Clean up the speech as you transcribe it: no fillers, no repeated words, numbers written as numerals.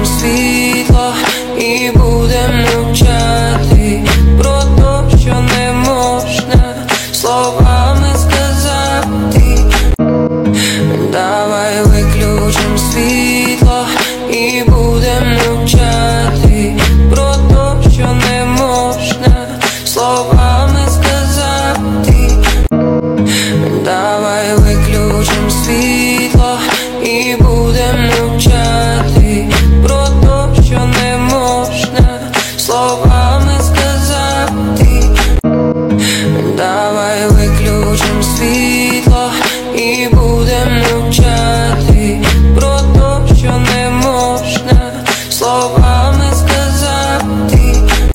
виключим світло і будемо мовчати про те, що не можна словами сказати. Давай виключим світло і будемо мовчати про те, що не можна словами сказати. Давай виключим світло і будемо мовчати про те, що не можна словами сказати. Давай виключим світло і будемо мовчати про те, що не можна словами